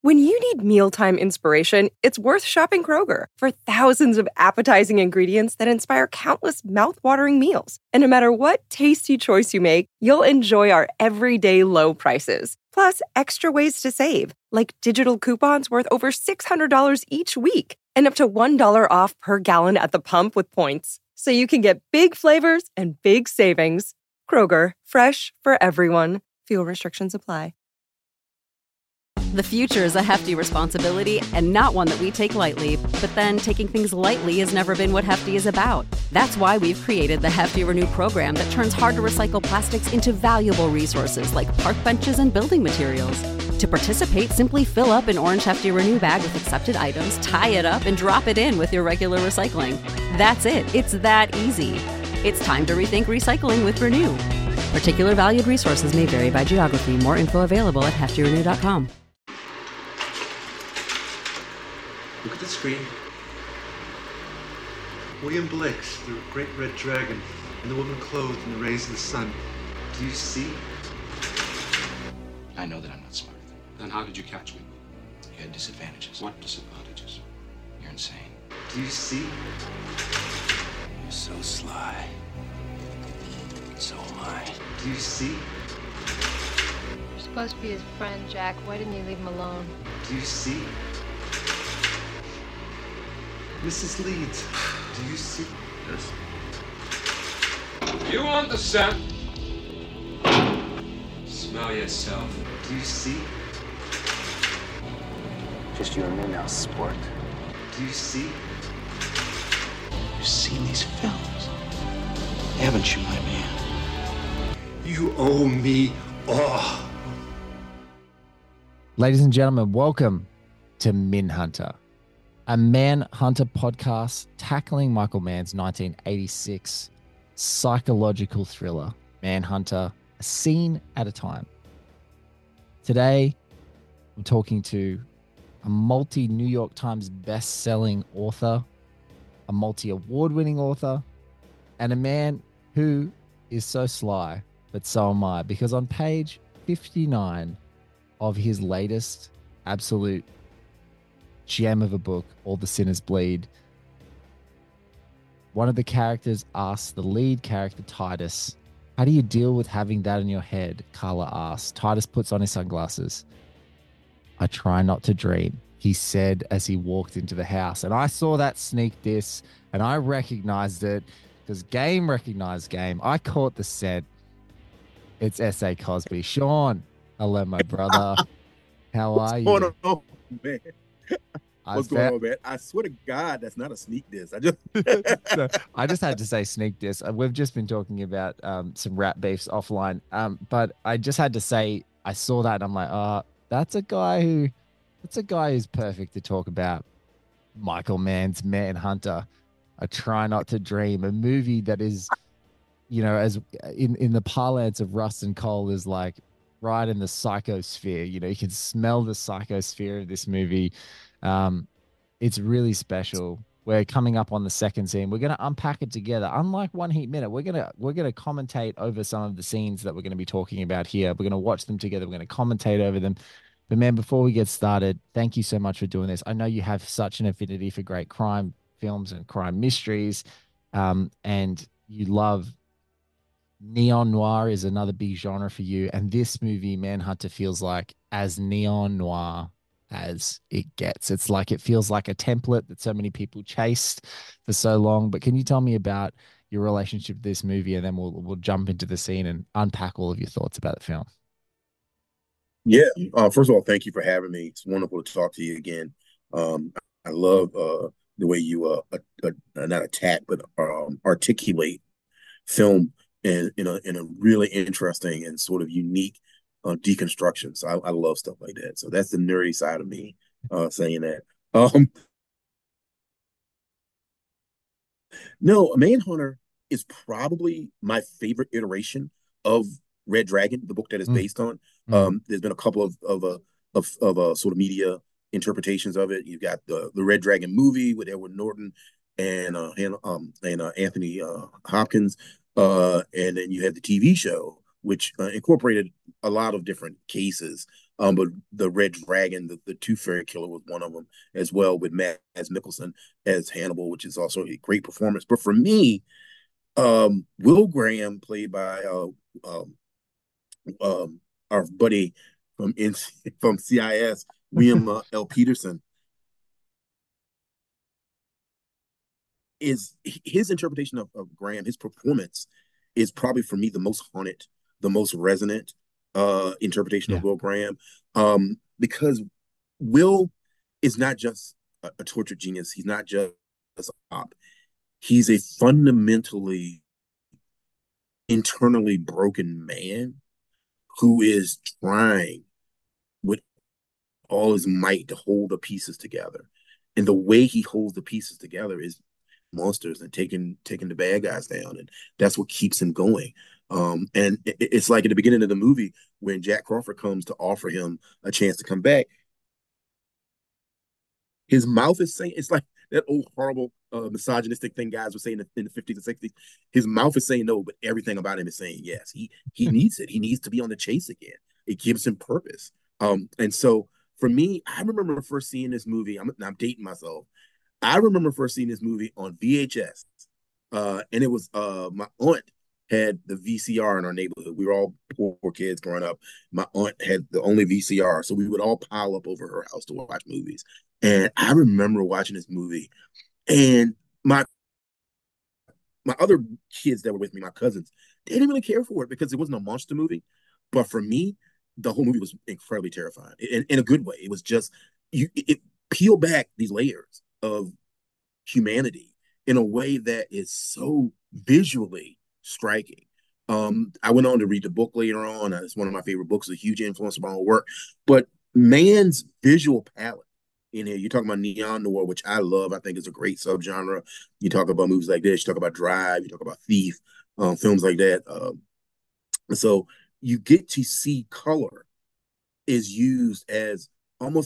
When you need mealtime inspiration, it's worth shopping Kroger for thousands of appetizing ingredients that inspire countless mouthwatering meals. And no matter what tasty choice you make, you'll enjoy our everyday low prices. Plus, extra ways to save, like digital coupons worth over $600 each week and up to $1 off per gallon at the pump with points. So you can get big flavors and big savings. Kroger, fresh for everyone. Fuel restrictions apply. The future is a hefty responsibility and not one that we take lightly. But then taking things lightly has never been what Hefty is about. That's why we've created the Hefty Renew program that turns hard-to-recycle plastics into valuable resources like park benches and building materials. To participate, simply fill up an orange Hefty Renew bag with accepted items, tie it up, and drop it in with your regular recycling. That's it. It's that easy. It's time to rethink recycling with Renew. Particular valued resources may vary by geography. More info available at heftyrenew.com. Look at the screen. William Blake's The Great Red Dragon, and the woman clothed in the rays of the sun. Do you see? I know that I'm not smart. Then how did you catch me? You had disadvantages. What disadvantages? You're insane. Do you see? You're so sly. So am I. Do you see? You're supposed to be his friend, Jack. Why didn't you leave him alone? Do you see? Mrs. Leeds, do you see? Yes. You want the scent? Smell yourself. Do you see? Just you and me now, sport. Do you see? You've seen these films, haven't you, my man? You owe me all. Ladies and gentlemen, welcome to Minhunter, a Manhunter podcast tackling Michael Mann's 1986 psychological thriller, Manhunter, a scene at a time. Today, I'm talking to a multi-New York Times best-selling author, a multi-award-winning author, and a man who is so sly, but so am I, because on page 59 of his latest absolute gem of a book, All the Sinners Bleed, one of the characters asks the lead character, Titus, how do you deal with having that in your head? Carla asks. Titus puts on his sunglasses. I try not to dream, he said as he walked into the house. And I saw that sneak diss and I recognized it because Game recognized Game. I caught the set. It's S.A. Cosby. Sean, hello, my brother. How are you? What's going on, man? What's going on, man? I swear to God, that's not a sneak diss. I just had to say sneak diss. We've just been talking about some rap beefs offline, but I just had to say I saw that and I'm like, that's a guy who's perfect to talk about Michael Mann's Manhunter. I try not to dream, a movie that is, you know, as in the parlance of Rust and Cole, is like right in the psychosphere. You know, you can smell the psychosphere of this movie. It's really special. We're coming up on the second scene. We're going to unpack it together. Unlike One Heat Minute, we're going to commentate over some of the scenes that we're going to be talking about here. We're going to watch them together. We're going to commentate over them. But man, before we get started, thank you so much for doing this. I know you have such an affinity for great crime films and crime mysteries, and you love neon noir is another big genre for you. And this movie, Manhunter, feels like as neon noir as it gets. It's like, it feels like a template that so many people chased for so long. But can you tell me about your relationship with this movie, and then we'll jump into the scene and unpack all of your thoughts about the film? Yeah. First of all, thank you for having me. It's wonderful to talk to you again. I love the way you not attack, but articulate film in a really interesting and sort of unique deconstruction. So I love stuff like that. So that's the nerdy side of me saying that. No, Manhunter is probably my favorite iteration of Red Dragon, the book that is based on. There's been a couple of sort of media interpretations of it. You've got the Red Dragon movie with Edward Norton and Anthony Hopkins, and then you have the TV show, which incorporated a lot of different cases But the Red Dragon, the Tooth Fairy Killer was one of them as well, with Mads Mikkelsen as Hannibal, which is also a great performance. But for me, Will Graham, played by um, our buddy from CIS, William L. Peterson, is his interpretation of Graham, his performance is probably for me the most haunted, the most resonant interpretation of Yeah. Will Graham. Because Will is not just a tortured genius, he's not just a op. He's a fundamentally internally broken man who is trying with all his might to hold the pieces together. And the way he holds the pieces together is monsters and taking the bad guys down, and that's what keeps him going. And it's like at the beginning of the movie when Jack Crawford comes to offer him a chance to come back, his mouth is saying, it's like that old horrible misogynistic thing guys were saying in the 50s and 60s. His mouth is saying no, but everything about him is saying yes. He needs it. He needs to be on the chase again. It gives him purpose. And so for me, I remember first seeing this movie. I'm dating myself. I remember first seeing this movie on VHS, and it was my aunt had the VCR in our neighborhood. We were all poor kids growing up. My aunt had the only VCR, so we would all pile up over her house to watch movies. And I remember watching this movie, and my other kids that were with me, my cousins, they didn't really care for it because it wasn't a monster movie. But for me, the whole movie was incredibly terrifying in a good way. It was just it peeled back these layers of humanity in a way that is so visually striking. I went on to read the book later on. It's one of my favorite books, a huge influence on my own work. But man's visual palette in here, you're talking about neon noir, which I love. I think is a great subgenre. You talk about movies like this, you talk about Drive, you talk about Thief, films like that. So you get to see color is used as almost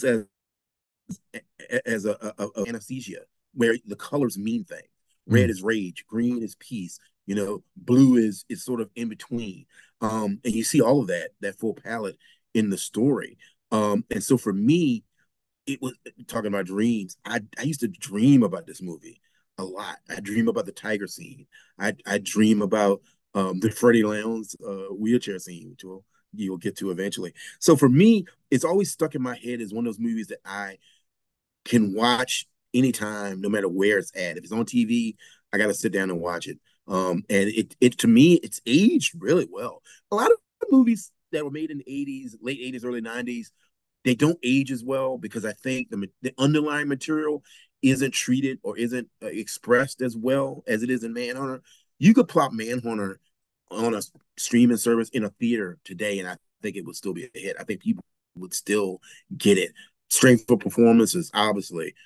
as a anesthesia, where the colors mean things. Red is rage, green is peace, blue is sort of in between. And you see all of that full palette in the story. And so for me, it was talking about dreams. I used to dream about this movie a lot. I dream about the tiger scene. I dream about the Freddie Lounds wheelchair scene, which you'll get to eventually. So for me, it's always stuck in my head as one of those movies that I can watch anytime, no matter where it's at. If it's on TV, I got to sit down and watch it. And it to me, it's aged really well. A lot of movies that were made in the 80s, late 80s, early 90s, they don't age as well because I think the underlying material isn't treated or isn't expressed as well as it is in Manhunter. You could plop Manhunter on a streaming service in a theater today, and I think it would still be a hit. I think people would still get it. Strength of performances, obviously.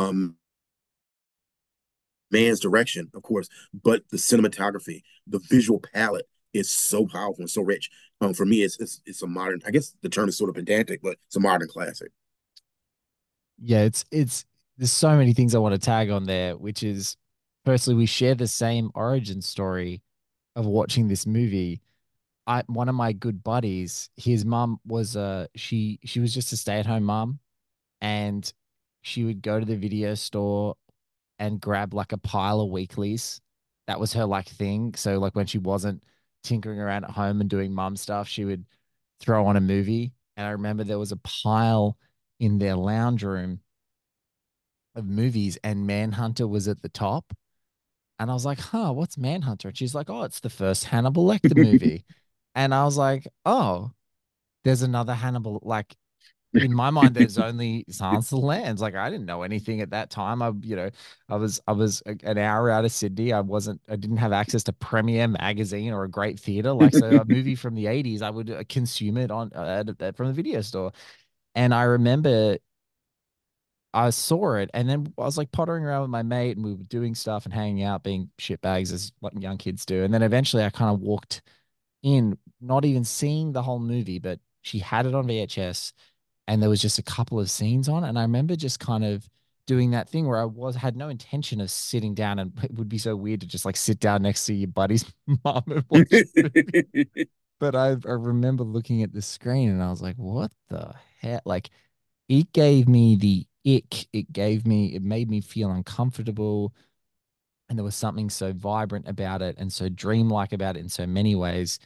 Man's direction, of course, but the cinematography, the visual palette is so powerful and so rich. For me, it's a modern. I guess the term is sort of pedantic, but it's a modern classic. Yeah, it's there's so many things I want to tag on there, which is firstly, we share the same origin story of watching this movie. One of my good buddies, his mom was she was just a stay-at-home mom, and she would go to the video store and grab like a pile of weeklies. That was her like thing. So like when she wasn't tinkering around at home and doing mom stuff, she would throw on a movie. And I remember there was a pile in their lounge room of movies, and Manhunter was at the top. And I was like, huh, what's Manhunter? And she's like, oh, it's the first Hannibal Lecter movie. And I was like, oh, there's another Hannibal. Like in my mind, there's only Silence of the Lambs. Like I didn't know anything at that time. I was an hour out of Sydney. I didn't have access to Premiere Magazine or a great theater. Like so, a movie from the 80s, I would consume it on from the video store. And I remember I saw it, and then I was like pottering around with my mate, and we were doing stuff and hanging out, being shitbags as what young kids do. And then eventually, I kind of walked in, not even seeing the whole movie, but she had it on VHS, and there was just a couple of scenes on, and I remember just kind of doing that thing where had no intention of sitting down, and it would be so weird to just like sit down next to your buddy's mom and watch the movie. But I remember looking at the screen and I was like, what the heck? Like, it gave me the ick. It made me feel uncomfortable. And there was something so vibrant about it and so dreamlike about it in so many ways.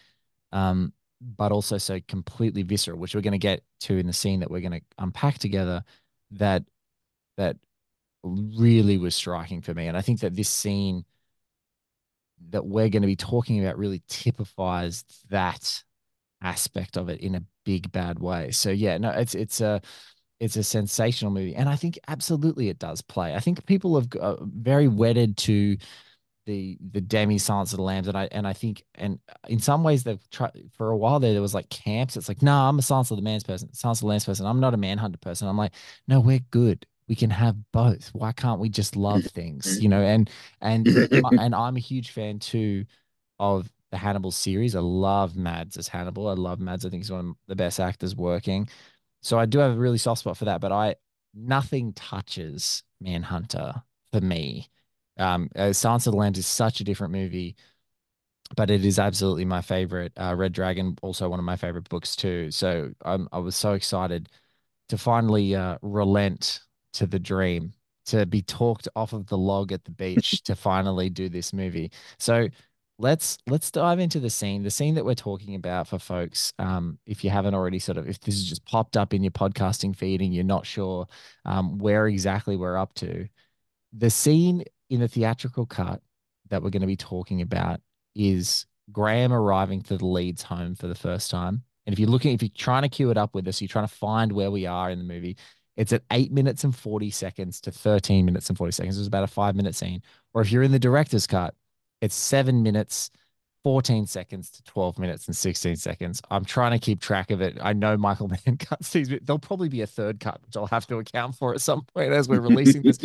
But also so completely visceral, which we're going to get to in the scene that we're going to unpack together, that that really was striking for me. And I think that this scene that we're going to be talking about really typifies that aspect of it in a big bad way. So yeah, no, it's a sensational movie, and I think absolutely it does play. I think people have very wedded to the Demi Silence of the Lambs, and I think, and in some ways they've tried for a while there was like camps. It's like, no, I'm a Silence of the Man's person, Silence of the Lambs person. I'm not a Manhunter person. I'm like, no, we're good. We can have both. Why can't we just love things, you know? And I'm a huge fan too of the Hannibal series. I love Mads as Hannibal. I love Mads. I think he's one of the best actors working. So I do have a really soft spot for that, but nothing touches Manhunter for me. Silence of the Lambs is such a different movie, but it is absolutely my favorite. Red Dragon, also one of my favorite books too. So I was so excited to finally relent to the dream, to be talked off of the log at the beach, to finally do this movie. So let's dive into the scene that we're talking about for folks. If you haven't already if this has just popped up in your podcasting feed and you're not sure where exactly we're up to, the scene in the theatrical cut that we're going to be talking about is Graham arriving to the Leeds home for the first time. And if you're trying to queue it up with us, you're trying to find where we are in the movie. It's at 8 minutes and 40 seconds to 13 minutes and 40 seconds. It's about a 5 minute scene. Or if you're in the director's cut, it's 7 minutes, 14 seconds to 12 minutes and 16 seconds. I'm trying to keep track of it. I know Michael Mann cuts these. There'll probably be a third cut, which I'll have to account for at some point as we're releasing this.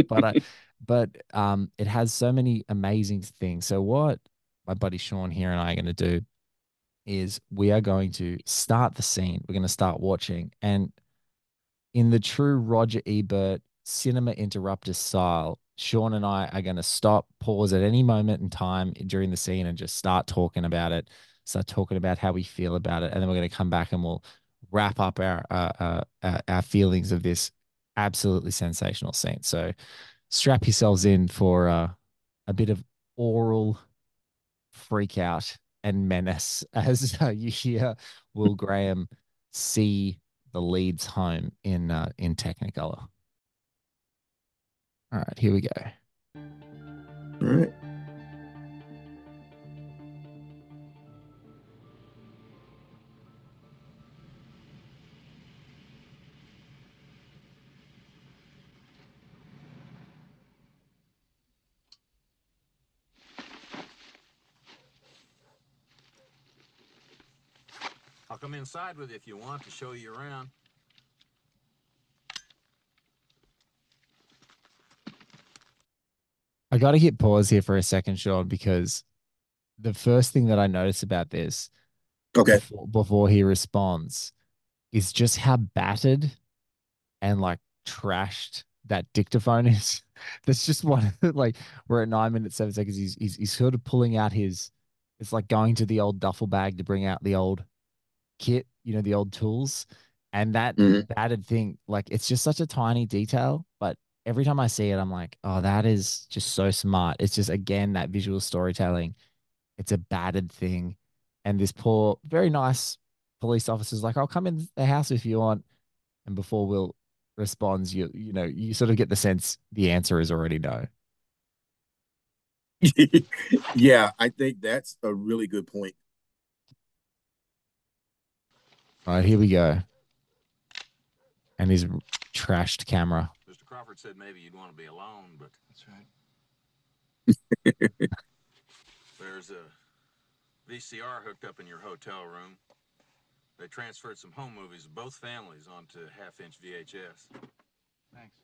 But it has so many amazing things. So what my buddy Sean here and I are going to do is we are going to start the scene. We're going to start watching, and in the true Roger Ebert cinema interrupter style, Sean and I are going to stop, pause at any moment in time during the scene and just start talking about it, start talking about how we feel about it. And then we're going to come back and we'll wrap up our feelings of this absolutely sensational scene. So strap yourselves in for a bit of oral freak out and menace as you hear Will Graham see the Leeds home in Technicolor. All right, here we go. All right. I'll come inside with you if you want to show you around. I got to hit pause here for a second, Sean, because the first thing that I notice about this, Okay. before he responds, is just how battered and like trashed that dictaphone is. That's just one like we're at 9 minutes 7 seconds. He's sort of pulling out it's like going to the old duffel bag to bring out the old kit, the old tools. And that battered thing, like it's just such a tiny detail, but every time I see it, I'm like, oh, that is just so smart. It's just, again, that visual storytelling. It's a battered thing. And this poor, very nice police officer's like, I'll come in the house if you want. And before Will responds, you sort of get the sense the answer is already no. Yeah, I think that's a really good point. All right, here we go. And his trashed camera. Mr. Crawford said maybe you'd want to be alone, but That's right. there's a VCR hooked up in your hotel room. They transferred some home movies of both families onto half-inch VHS. Thanks.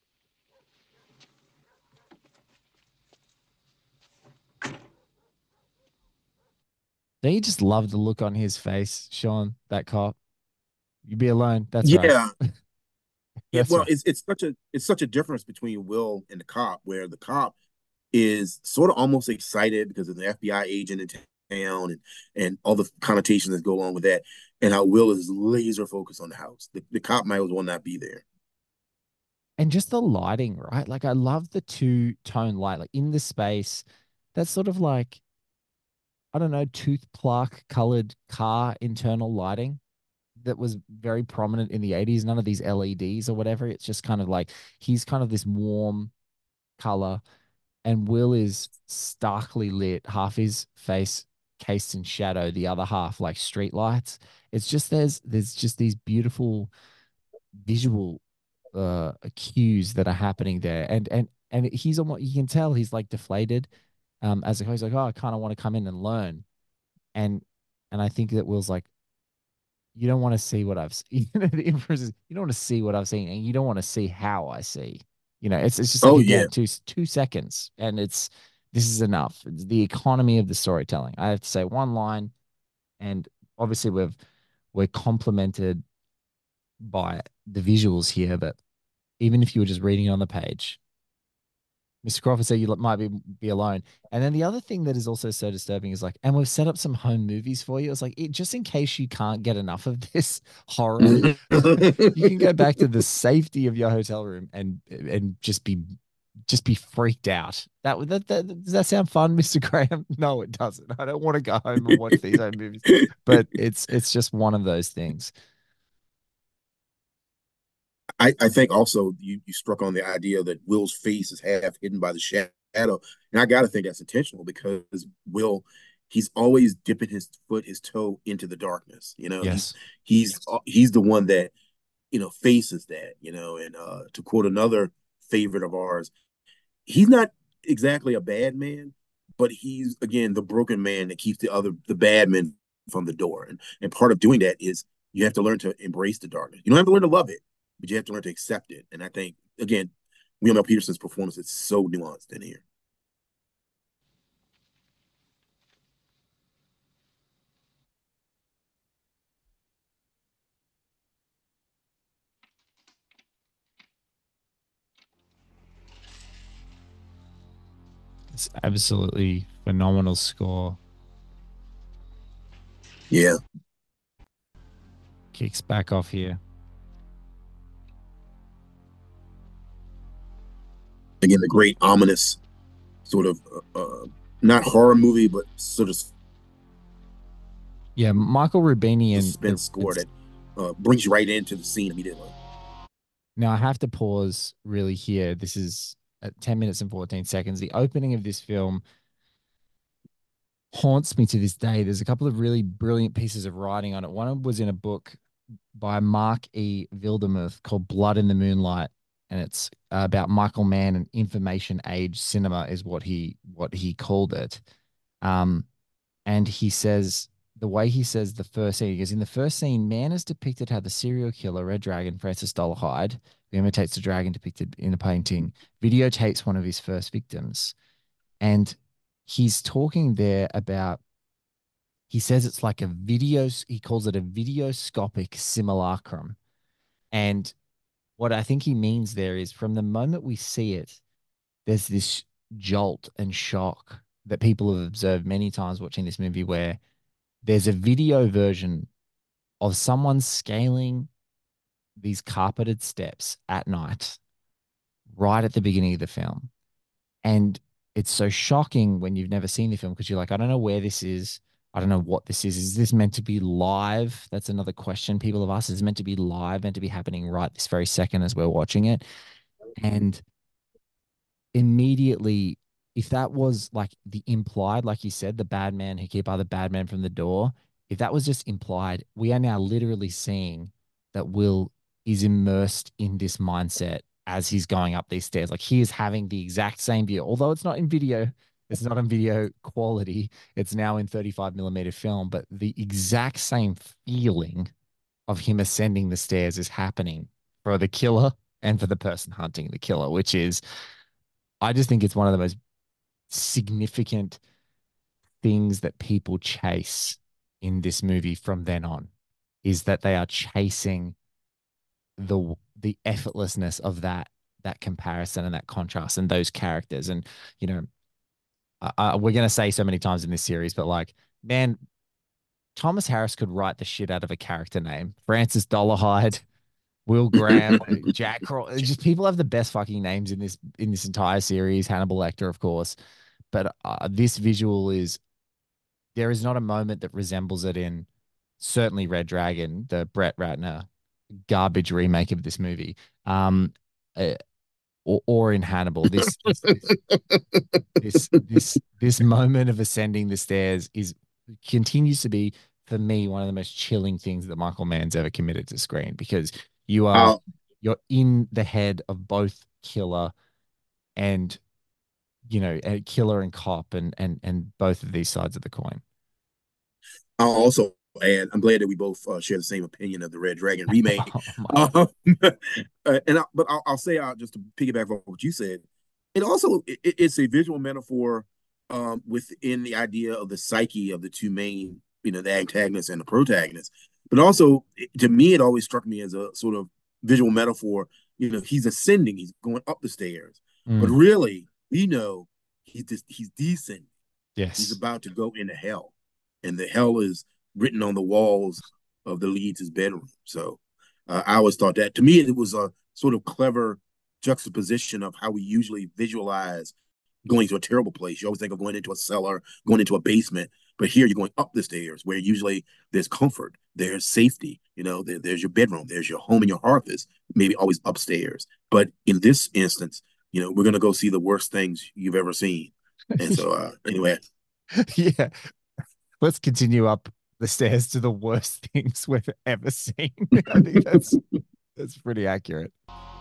Don't you just love the look on his face, Sean, that cop? You be alone. That's Yeah. right. Yeah, That's well, right. it's such a difference between Will and the cop, where the cop is sort of almost excited because of the FBI agent in and all the connotations that go along with that, and how Will is laser focused on the house. The cop might as well not be there. And just the lighting, right? Like I love the two-tone light, like in the space. That's sort of like, I don't know, tooth plaque colored car internal lighting that was very prominent in the 80s. None of these LEDs or whatever. It's just kind of like he's kind of this warm color, and Will is starkly lit, half his face cased in shadow, the other half like street lights. It's just there's just these beautiful visual cues that are happening there. And he's on what you can tell he's like deflated. As a he's like, oh, I kind of want to come in and learn. And I think that Will's like, you don't want to see what I've seen. The inference is you don't want to see what I've seen, and you don't want to see how I see. It's just like Oh yeah, again 2 seconds, and this is enough. It's the economy of the storytelling. I have to say one line, and obviously we're complemented by the visuals here, but even if you were just reading it on the page, Mr. Crawford said you might be alone. And then the other thing that is also so disturbing is like, and we've set up some home movies for you. It's like, just in case you can't get enough of this horror, you can go back to the safety of your hotel room and just be freaked out. Does that sound fun, Mr. Graham? No, it doesn't. I don't want to go home and watch these home movies, but it's just one of those things. I think also you struck on the idea that Will's face is half hidden by the shadow, and I got to think that's intentional because Will, he's always dipping his toe into the darkness. Yes. He's the one that faces that. And to quote another favorite of ours, he's not exactly a bad man, but he's again the broken man that keeps the bad men from the door. And part of doing that is you have to learn to embrace the darkness. You don't have to learn to love it, but you have to learn to accept it. And I think, again, William L. Peterson's performance is so nuanced in here. It's absolutely phenomenal score. Yeah. Kicks back off here. Again, the great ominous sort of not horror movie, but sort of Yeah, Michael Rubini and suspense score that brings you right into the scene immediately. Now I have to pause really here. This is at 10 minutes and 14 seconds. The opening of this film haunts me to this day. There's a couple of really brilliant pieces of writing on it. One was in a book by Mark E. Wildermuth called Blood in the Moonlight, and it's about Michael Mann and information age cinema is what he called it. And he says the way he says the first scene, he goes, in the first scene, Mann is depicted how the serial killer, Red Dragon, Francis Dolarhyde, who imitates the dragon depicted in a painting, videotapes one of his first victims. And he's talking there about, he says it's like a video, he calls it a videoscopic simulacrum. And what I think he means there is from the moment we see it, there's this jolt and shock that people have observed many times watching this movie where there's a video version of someone scaling these carpeted steps at night right at the beginning of the film. And it's so shocking when you've never seen the film because you're like, I don't know where this is. I don't know what this is. Is this meant to be live? That's another question people have asked. Is it meant to be live, meant to be happening right this very second as we're watching it? And immediately, if that was like the implied, like you said, the bad man who keep other bad men from the door, if that was just implied, we are now literally seeing that Will is immersed in this mindset as he's going up these stairs. Like he is having the exact same view, although it's not in video. It's not in video quality. It's now in 35mm film, but the exact same feeling of him ascending the stairs is happening for the killer and for the person hunting the killer, which is, I just think it's one of the most significant things that people chase in this movie from then on, is that they are chasing the effortlessness of that comparison and that contrast and those characters. And we're going to say so many times in this series, but like man, Thomas Harris could write the shit out of a character name. Francis Dolarhyde, Will Graham, Jack just people have the best fucking names in this entire series. Hannibal Lecter, of course, but this visual is there is not a moment that resembles it in certainly Red Dragon, the Brett Ratner garbage remake of this movie, uh, or in Hannibal. This moment of ascending the stairs is continues to be for me one of the most chilling things that Michael Mann's ever committed to screen because you're in the head of both killer and killer and cop and both of these sides of the coin. I'll also add, I'm glad that we both share the same opinion of the Red Dragon remake. But I'll say, just to piggyback on what you said, it's a visual metaphor within the idea of the psyche of the two main, the antagonist and the protagonist. But also, to me, it always struck me as a sort of visual metaphor. He's ascending, he's going up the stairs, but really, we know he's descending. Yes, he's about to go into hell, and the hell is written on the walls of the lead's bedroom. So I always thought that, to me, it was a sort of clever juxtaposition of how we usually visualize going to a terrible place. You always think of going into a cellar, going into a basement, but here you're going up the stairs where usually there's comfort, there's safety, there's your bedroom, there's your home, and your hearth is maybe always upstairs. But in this instance, we're going to go see the worst things you've ever seen. And so anyway. Yeah. Let's continue up the stairs to the worst things we've ever seen. I think that's pretty accurate.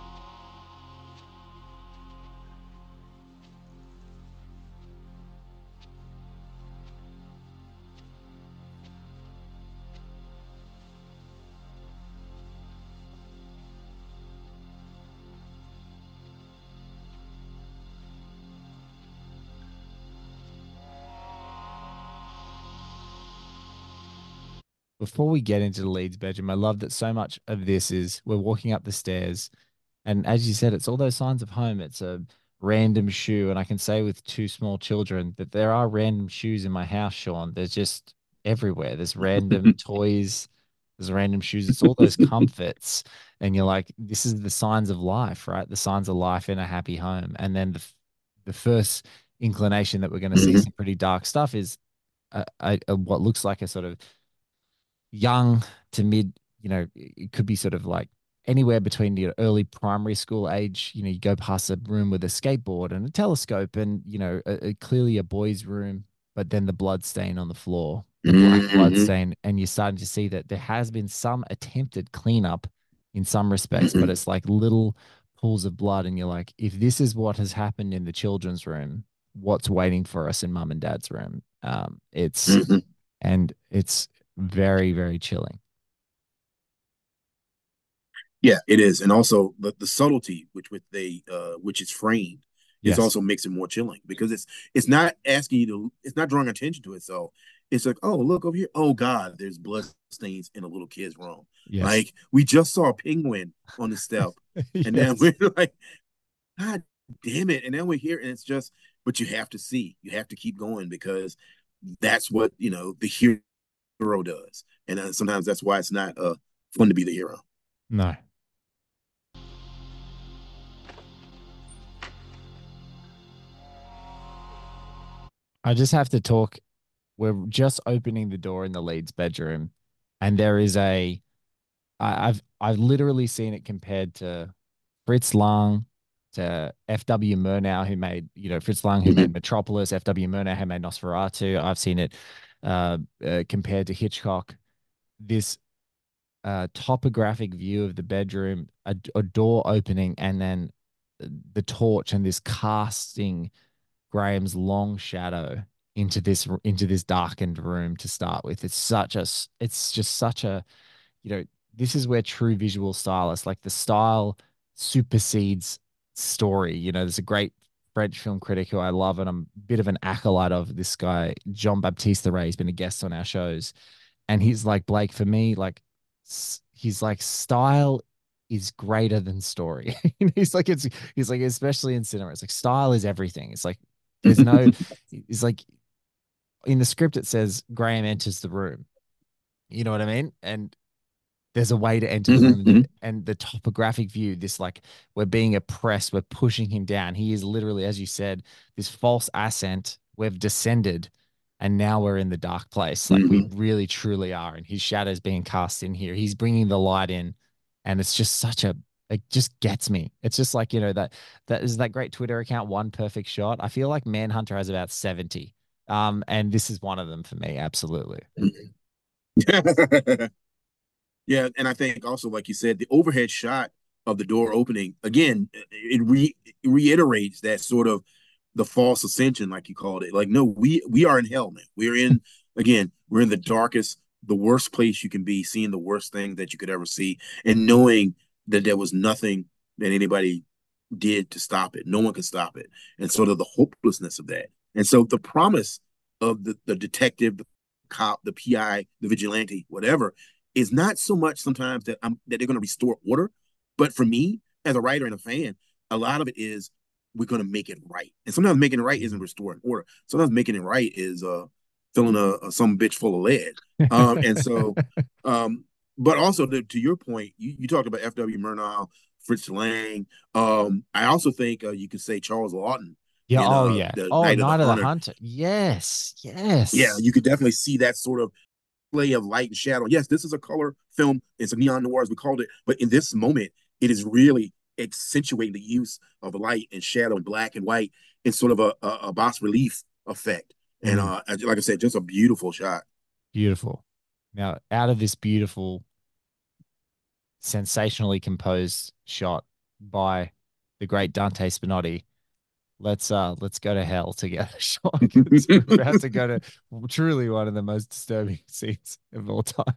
Before we get into the lead's bedroom, I love that so much of this is we're walking up the stairs. And as you said, it's all those signs of home. It's a random shoe. And I can say with two small children that there are random shoes in my house, Sean. There's just everywhere. There's random toys. There's random shoes. It's all those comforts. And you're like, this is the signs of life, right? The signs of life in a happy home. And then the first inclination that we're going to see some pretty dark stuff is what looks like a sort of young to mid, it could be sort of like anywhere between the early primary school age. You go past a room with a skateboard and a telescope and, clearly a boy's room, but then the blood stain on the floor, the black blood stain. And you're starting to see that there has been some attempted cleanup in some respects, but it's like little pools of blood. And you're like, if this is what has happened in the children's room, what's waiting for us in mum and dad's room? It's very, very chilling. Yeah, it is. And also the subtlety which is framed is also makes it more chilling because it's not asking you to, it's not drawing attention to itself. It's like, oh, look over here. Oh God, there's blood stains in a little kid's room. Yes. Like we just saw a penguin on the step. And then we're like, God damn it. And then we're here and it's just, but you have to see, you have to keep going because that's what, the hero does. And sometimes that's why it's not fun to be the hero. No. I just have to talk. We're just opening the door in the lead's bedroom, and there is I've literally seen it compared to Fritz Lang, to F.W. Murnau, who made, Fritz Lang, who made Metropolis, F.W. Murnau, who made Nosferatu. I've seen it compared to Hitchcock. This topographic view of the bedroom, a door opening, and then the torch and this casting Graham's long shadow into this darkened room to start with. It's just such a, this is where true visual stylists, like the style supersedes story. There's a great French film critic who I love, and I'm a bit of an acolyte of this guy, Jean-Baptiste Ray. He's been a guest on our shows. And he's like, Blake, for me, like, he's like, style is greater than story. he's like, especially in cinema, it's like style is everything. It's like, there's no, it's like, in the script it says Graham enters the room. You know what I mean? And there's a way to enter the room Mm-hmm. and the topographic view, this like we're being oppressed, we're pushing him down. He is literally, as you said, this false ascent. We've descended and now we're in the dark place. Like we Mm-hmm. really truly are. And his shadow's being cast in here. He's bringing the light in. And it's just it just gets me. It's just like, that is that great Twitter account, One Perfect Shot. I feel like Manhunter has about 70. And this is one of them for me. Absolutely. Mm-hmm. Yeah, and I think also, like you said, the overhead shot of the door opening again, it reiterates that sort of the false ascension, like you called it. Like, no, we are in hell, man. We're in the darkest, the worst place you can be, seeing the worst thing that you could ever see, and knowing that there was nothing that anybody did to stop it. No one could stop it, and sort of the hopelessness of that. And so the promise of the detective, the cop, the PI, the vigilante, whatever, is not so much sometimes that they're going to restore order, but for me as a writer and a fan, a lot of it is we're going to make it right. And sometimes making it right isn't restoring order. Sometimes making it right is filling some bitch full of lead. And so, but also to your point, you talked about F.W. Murnau, Fritz Lang. I also think you could say Charles Lawton Yeah. in Oh, yeah. the Oh, Night of the Night of the Hunter. Hunter. Yes. Yeah, Yes. you could definitely see that sort of play of light and shadow. Yes, this is a color film. It's a neon noir, as we called it. But in this moment, it is really accentuating the use of light and shadow and black and white in sort of a bas relief effect. And like I said, just a beautiful shot. Beautiful. Now, out of this beautiful, sensationally composed shot by the great Dante Spinotti, let's go to hell together, Sean, because we're about to go to truly one of the most disturbing scenes of all time.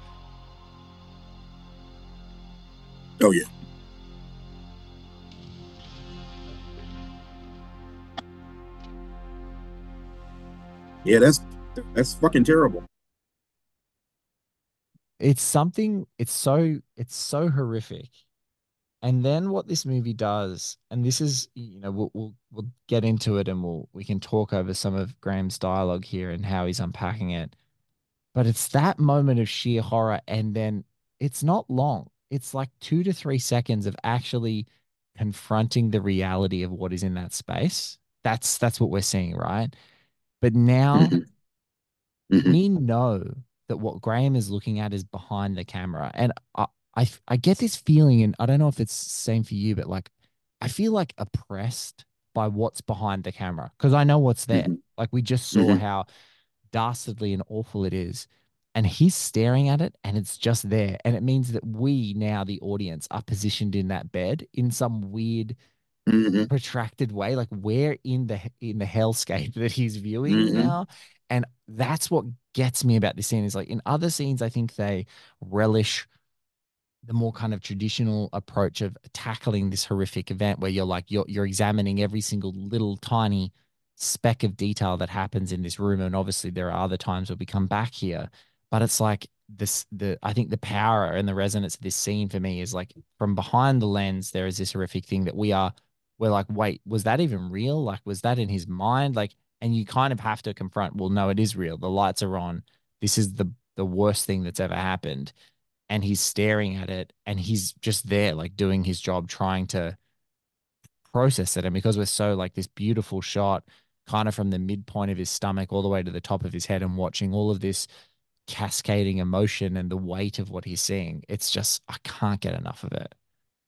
Oh yeah. Yeah, that's fucking terrible. It's so horrific. And then what this movie does, and this is, we'll get into it and we can talk over some of Graham's dialogue here and how he's unpacking it. But it's that moment of sheer horror, and then it's not long. It's like 2 to 3 seconds of actually confronting the reality of what is in that space. That's what we're seeing, right? But now Mm-hmm. Mm-hmm. we know that what Graham is looking at is behind the camera. And I get this feeling, and I don't know if it's the same for you, but like I feel like oppressed by what's behind the camera because I know what's there. Mm-hmm. Like we just saw how dastardly and awful it is. And he's staring at it and it's just there. And it means that we now, the audience, are positioned in that bed in some weird Mm-hmm. protracted way. Like we're in the hellscape that he's viewing Mm-hmm. now. And that's what gets me about this scene is like in other scenes, I think they relish the more kind of traditional approach of tackling this horrific event where you're examining every single little tiny speck of detail that happens in this room. And obviously there are other times where we come back here, but it's like I think the power and the resonance of this scene for me is like from behind the lens, there is this horrific thing that we're like, wait, was that even real? Like, was that in his mind? Like, and you kind of have to confront, well, no, it is real. The lights are on. This is the worst thing that's ever happened. And he's staring at it and he's just there, like doing his job, trying to process it. And because we're so like this beautiful shot, kind of from the midpoint of his stomach all the way to the top of his head and watching all of this cascading emotion and the weight of what he's seeing, it's just, I can't get enough of it.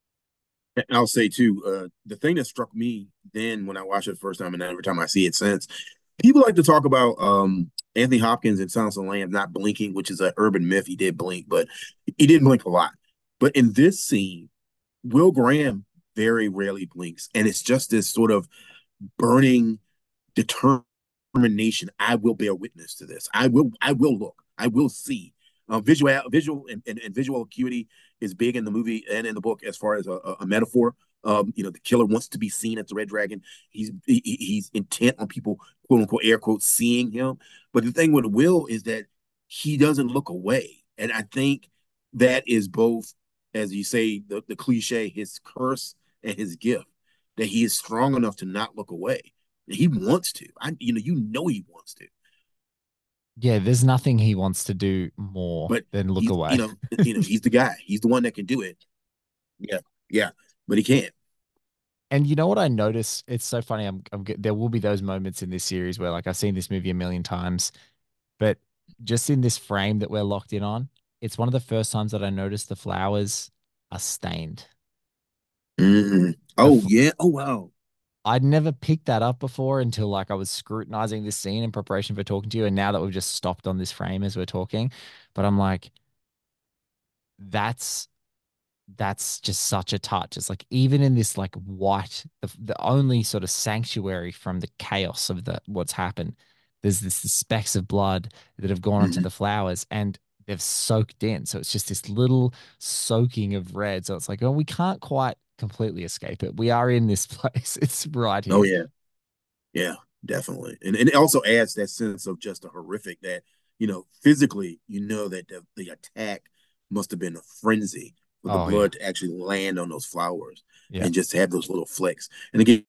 And I'll say too, the thing that struck me then when I watched it the first time and every time I see it since, people like to talk about Anthony Hopkins in Silence of the Lambs not blinking, which is an urban myth. He did blink, but he didn't blink a lot. But in this scene, Will Graham very rarely blinks, and it's just this sort of burning determination. I will bear witness to this. I will look. I will see. Visual and visual acuity is big in the movie and in the book as far as a metaphor. The killer wants to be seen as the Red Dragon. He's intent on people, quote unquote, air quotes, seeing him. But the thing with Will is that he doesn't look away, and I think that is both, as you say, the cliche, his curse and his gift. That he is strong enough to not look away. He wants to. He wants to. Yeah, there's nothing he wants to do more But than look away. he's the guy. He's the one that can do it. Yeah, yeah, but he can't. And you know what I notice? It's so funny. There will be those moments in this series where like I've seen this movie a million times, but just in this frame that we're locked in on, it's one of the first times that I noticed the flowers are stained. The Oh f- yeah. Oh wow. I'd never picked that up before until like I was scrutinizing this scene in preparation for talking to you, and now that we've just stopped on this frame as we're talking, but I'm like, that's that's just such a touch. It's like even in this like white, the only sort of sanctuary from the chaos of the what's happened, there's this the specks of blood that have gone onto Mhm. the flowers and they've soaked in. So it's just this little soaking of red. So it's like, oh, we can't quite completely escape it. We are in this place. It's right Oh here. yeah. Yeah, definitely. And it also adds that sense of just a horrific that, physically, that the attack must have been a frenzy for the Oh yeah. blood to actually land on those flowers Yeah. and just have those little flecks. And again,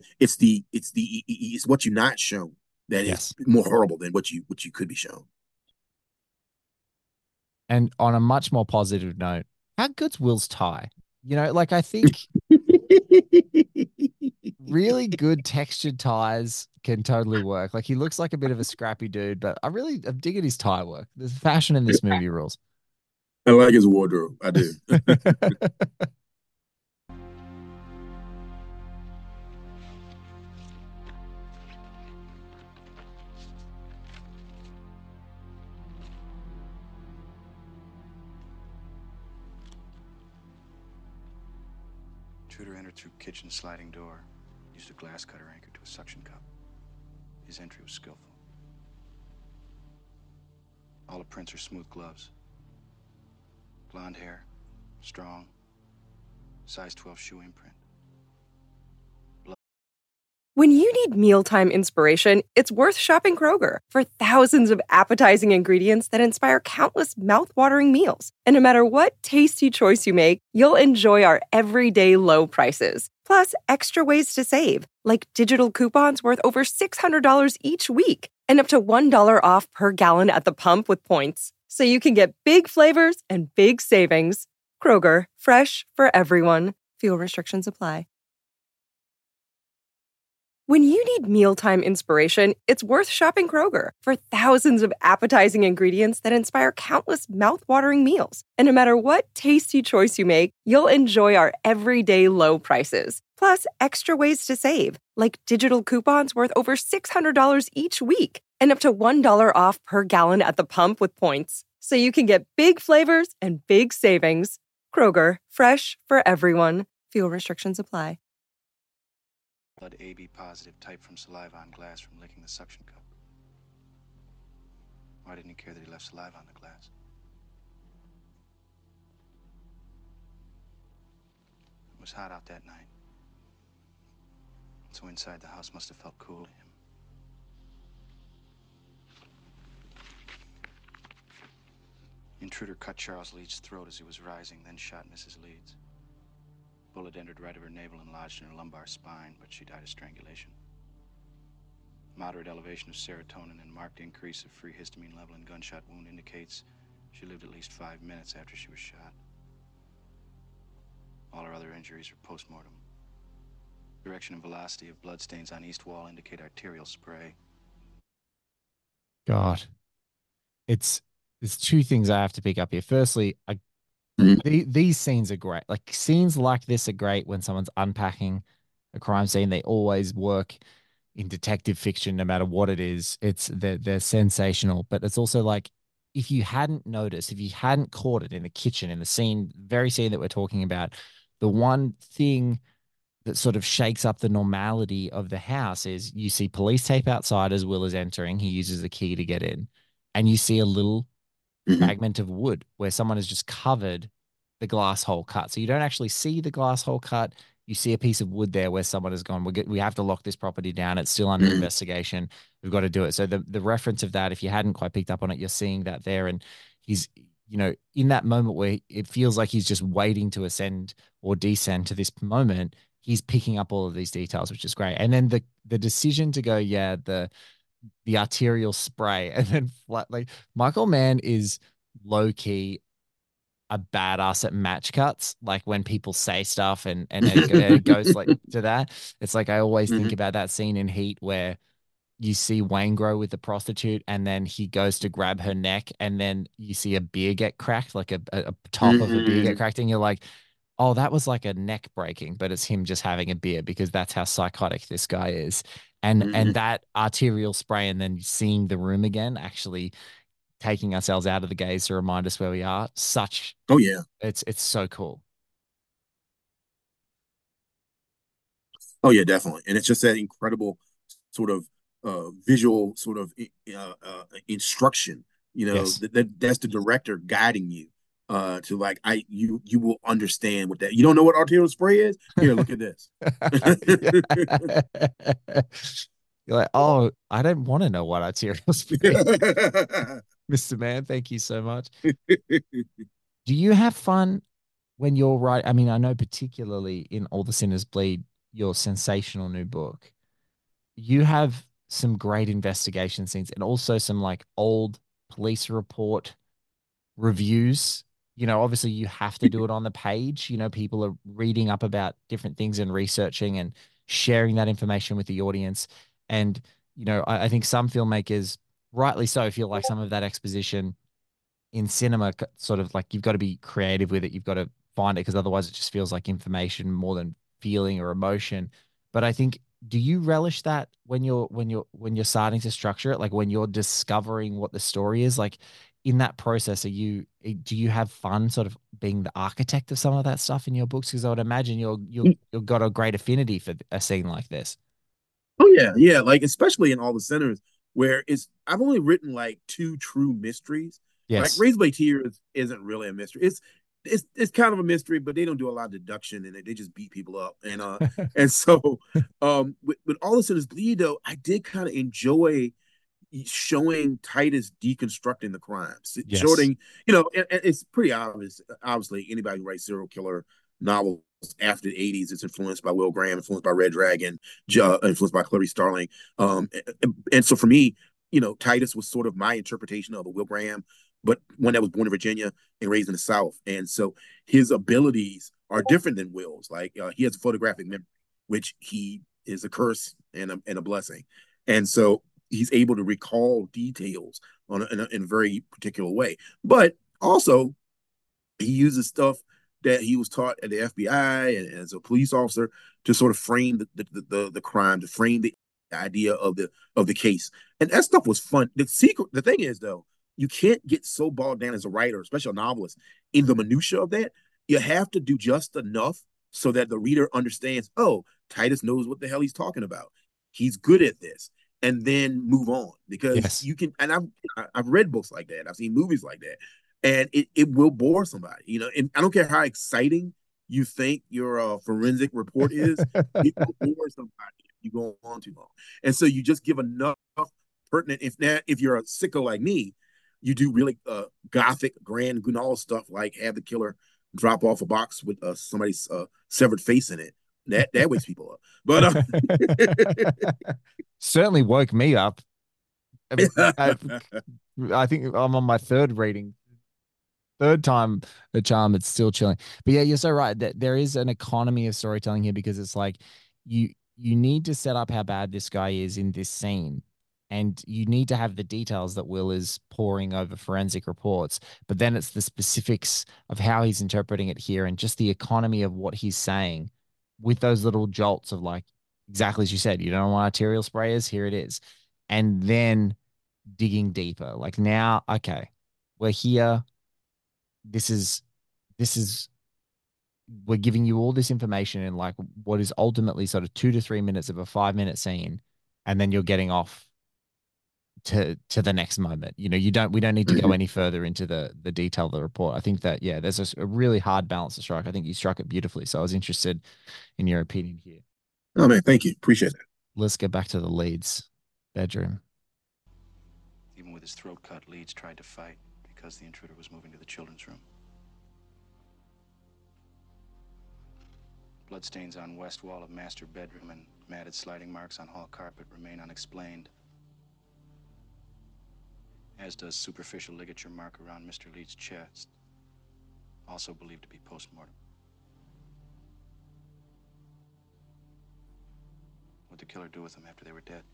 it's what you're not shown that is Yes. more horrible than what you could be shown. And on a much more positive note, how good's Will's tie? Like I think really good textured ties can totally work. Like he looks like a bit of a scrappy dude, but I'm digging his tie work. There's fashion in this movie rules. I like his wardrobe. I do. Intruder entered through kitchen sliding door, used a glass cutter anchored to a suction cup. His entry was skillful. All the prints are smooth gloves. Blonde hair, strong, size 12 shoe imprint. When you need mealtime inspiration, it's worth shopping Kroger for thousands of appetizing ingredients that inspire countless mouthwatering meals. And no matter what tasty choice you make, you'll enjoy our everyday low prices. Plus, extra ways to save, like digital coupons worth over $600 each week and up to $1 off per gallon at the pump with points. So you can get big flavors and big savings. Kroger, fresh for everyone. Fuel restrictions apply. When you need mealtime inspiration, it's worth shopping Kroger for thousands of appetizing ingredients that inspire countless mouthwatering meals. And no matter what tasty choice you make, you'll enjoy our everyday low prices. Plus, extra ways to save, like digital coupons worth over $600 each week and up to $1 off per gallon at the pump with points. So you can get big flavors and big savings. Kroger, fresh for everyone. Fuel restrictions apply. Blood AB positive, type from saliva on glass from licking the suction cup. Why didn't he care that he left saliva on the glass? It was hot out that night. So inside the house must have felt cool to him. The intruder cut Charles Leeds' throat as he was rising, then shot Mrs. Leeds. Bullet entered right of her navel and lodged in her lumbar spine, but she died of strangulation. Moderate elevation of serotonin and marked increase of free histamine level in gunshot wound indicates she lived at least 5 minutes after she was shot. All her other injuries are post-mortem. Direction and velocity of bloodstains on east wall indicate arterial spray. God, there's two things I have to pick up here. Firstly, Mhm. these scenes are great. Like scenes like this are great when someone's unpacking a crime scene. They always work in detective fiction, no matter what it is. They're sensational, but it's also like if you hadn't noticed, if you hadn't caught it in the kitchen, in the scene, very scene that we're talking about, the one thing that sort of shakes up the normality of the house is you see police tape outside as Will is entering. He uses the key to get in, and you see a little Mhm. fragment of wood where someone has just covered the glass hole cut. So you don't actually see the glass hole cut. You see a piece of wood there where someone has gone, we have to lock this property down. It's still under Mhm. investigation. We've got to do it. So the reference of that, if you hadn't quite picked up on it, you're seeing that there. And he's, in that moment where it feels like he's just waiting to ascend or descend to this moment, he's picking up all of these details, which is great. And then the decision to go, yeah, the arterial spray, and then flat. Like Michael Mann is low key a badass at match cuts. Like when people say stuff and it goes like to that. It's like I always think Mhm. about that scene in Heat where you see Waingro with the prostitute, and then he goes to grab her neck, and then you see a beer get cracked, like a top of a beer get Mhm. cracked, and you're like, oh, that was like a neck breaking, but it's him just having a beer because that's how psychotic this guy is. And Mhm. that arterial spray and then seeing the room again, actually taking ourselves out of the gaze to remind us where we are, such Oh yeah. it's so cool. Oh yeah, definitely. And it's just that incredible sort of visual sort of instruction. Yes. That's the director guiding you to like you will understand what that. You don't know what arterial spray is? Here, look at this. You're like, oh, I don't want to know what arterial spray, Mr. Man. Thank you so much. Do you have fun when you're right? I mean, I know particularly in All the Sinners Bleed, your sensational new book, you have some great investigation scenes and also some like old police report reviews. Obviously you have to do it on the page. People are reading up about different things and researching and sharing that information with the audience. And, I think some filmmakers, rightly so, feel like some of that exposition in cinema, sort of like you've got to be creative with it. You've got to find it because otherwise it just feels like information more than feeling or emotion. But I think, do you relish that when you're starting to structure it, like when you're discovering what the story is, like in that process, do you have fun sort of being the architect of some of that stuff in your books? Because I would imagine you've got a great affinity for a scene like this. Oh yeah, yeah. Like especially in All the Sinners, where it's I've only written like two true mysteries. Like Yes. Razorblade Tears isn't really a mystery. It's kind of a mystery, but they don't do a lot of deduction in it. They just beat people up. And so with All the Sinners Bleed though, I did kind of enjoy showing Titus deconstructing the crimes, Yes. showing and it's pretty obvious. Obviously, anybody who writes serial killer novels after the 80s is influenced by Will Graham, influenced by Red Dragon, influenced by Clarice Starling. And so for me, Titus was sort of my interpretation of a Will Graham, but one that was born in Virginia and raised in the South. And so his abilities are different than Will's. Like he has a photographic memory, which he is a curse and a blessing. And so he's able to recall details in a very particular way. But also, he uses stuff that he was taught at the FBI and as a police officer to sort of frame the crime, to frame the idea of the case. And that stuff was fun. The thing is though, you can't get so bogged down as a writer, especially a novelist, in the minutia of that. You have to do just enough so that the reader understands, oh, Titus knows what the hell he's talking about. He's good at this. And then move on because Yes. you can. And I've read books like that. I've seen movies like that, and it will bore somebody. And I don't care how exciting you think your forensic report is, it will bore somebody if you go on too long. And so you just give enough pertinent. If you're a sicko like me, you do really gothic, grand Gunal stuff like have the killer drop off a box with somebody's severed face in it. That wakes people up. But Certainly woke me up. I, I think I'm on my third reading, third time the charm. It's still chilling. But yeah, you're so right that there is an economy of storytelling here because it's like you you need to set up how bad this guy is in this scene. And you need to have the details that Will is pouring over forensic reports, but then it's the specifics of how he's interpreting it here and just the economy of what he's saying with those little jolts of like, exactly as you said, you don't know what arterial spray is, here it is. And then digging deeper. Like now, okay, we're here. This is this is we're giving you all this information in like what is ultimately sort of 2 to 3 minutes of a 5 minute scene, and then you're getting off to the next moment. We don't need to go any further into the detail of the report. I think that yeah, there's a really hard balance to strike. I think you struck it beautifully. So I was interested in your opinion here. oh man, thank you, appreciate that. Let's get back to the Leeds bedroom. Even with his throat cut, Leeds tried to fight because the intruder was moving to the children's room. Bloodstains on west wall of master bedroom and matted sliding marks on hall carpet remain unexplained. as does superficial ligature mark around Mr. Leeds' chest, also believed to be post-mortem. What'd the killer do with them after they were dead?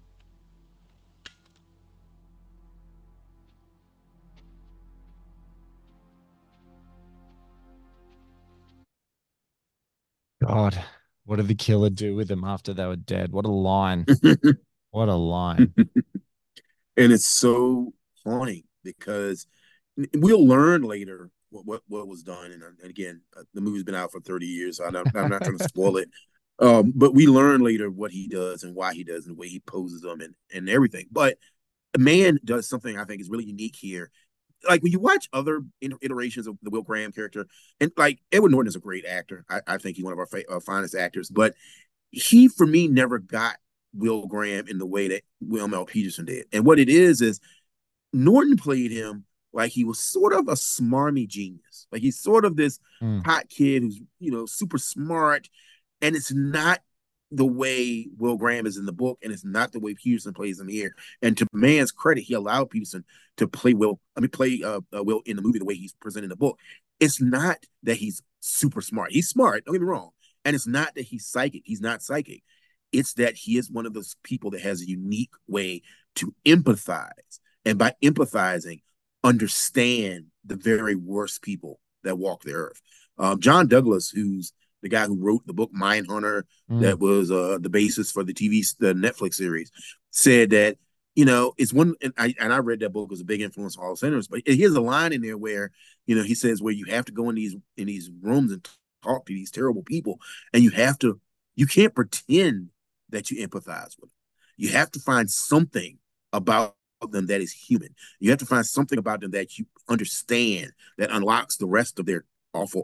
God, what did the killer do with them after they were dead? What a line. What a line. And it's so haunting because we'll learn later what was done. And again, the movie's been out for 30 years, so I'm not trying to spoil it. But we learn later what he does and why he does and the way he poses them and everything. But the man does something I think is really unique here. Like when you watch other iterations of the Will Graham character, and like Edward Norton is a great actor. I think he's one of our finest actors, but he, for me, never got Will Graham in the way that William L. Peterson did. And what it is Norton played him like he was sort of a smarmy genius. Like he's sort of this hot kid who's, super smart. And it's not the way Will Graham is in the book, and it's not the way Peterson plays him here. And to man's credit, he allowed Peterson to play Will in the movie the way he's presented in the book. It's not that he's super smart. He's smart, don't get me wrong. And it's not that he's psychic. He's not psychic. It's that he is one of those people that has a unique way to empathize. And by empathizing, understand the very worst people that walk the earth. John Douglas, who's the guy who wrote the book Mindhunter, that was the basis for the Netflix series, said that, it's one, and I read that book, it was a big influence on all sinners, but here's a line in there where, he says where you have to go in these rooms and talk to these terrible people, and you can't pretend that you empathize with them. You have to find something about them that is human. You have to find something about them that you understand, that unlocks the rest of their awful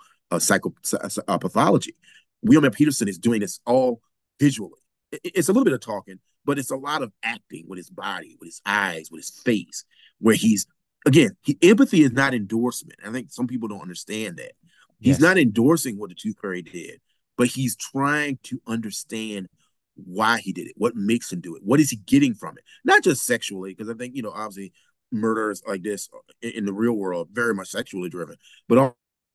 pathology. William Peterson is doing this all visually. It's a little bit of talking, but it's a lot of acting with his body, with his eyes, with his face, where empathy is not endorsement. I think some people don't understand that. He's not endorsing what the Tooth Fairy did, but he's trying to understand why he did it, what makes him do it, what is he getting from it, not just sexually, because I think obviously murders like this in the real world very much sexually driven, but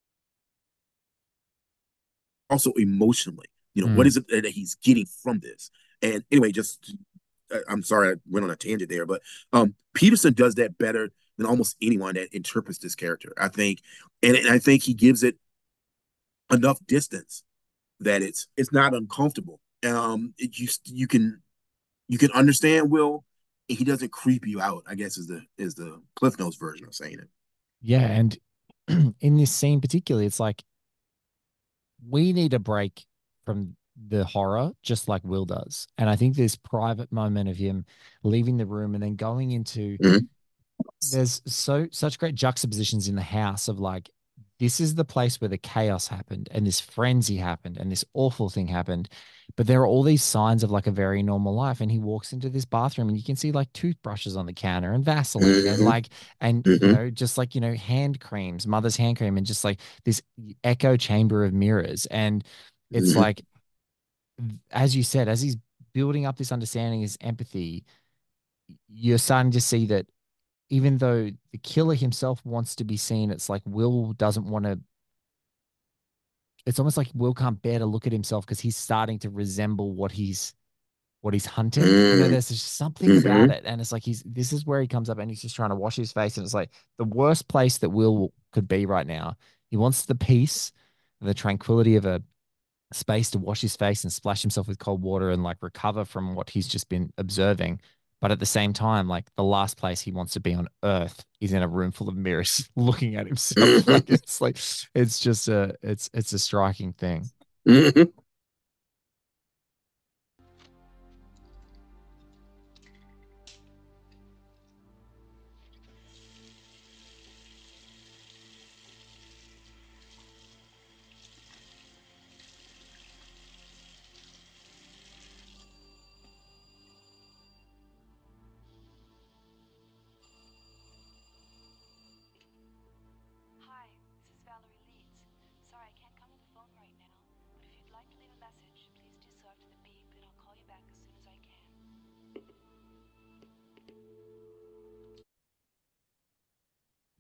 also emotionally. What is it that he's getting from this? And anyway, I'm sorry I went on a tangent there, but Peterson does that better than almost anyone that interprets this character, I think, and I think he gives it enough distance that it's not uncomfortable. You can understand Will, and he doesn't creep you out, I guess is the Cliff Notes version of saying it. Yeah, and in this scene particularly, it's like we need a break from the horror just like Will does. And I think this private moment of him leaving the room and then going into there's such great juxtapositions in the house of like, this is the place where the chaos happened and this frenzy happened and this awful thing happened. But there are all these signs of like a very normal life. And he walks into this bathroom and you can see like toothbrushes on the counter and Vaseline and just like, hand creams, mother's hand cream, and just like this echo chamber of mirrors. And it's like, as you said, as he's building up this understanding, his empathy, you're starting to see that even though the killer himself wants to be seen, it's like Will doesn't want to. It's almost like Will can't bear to look at himself because he's starting to resemble what he's hunting. There's just something about it, and it's like this is where he comes up and he's just trying to wash his face, and it's like the worst place that Will could be right now. He wants the peace, the tranquility of a space to wash his face and splash himself with cold water and like recover from what he's just been observing. But at the same time, like the last place he wants to be on earth is in a room full of mirrors looking at himself. It's a striking thing.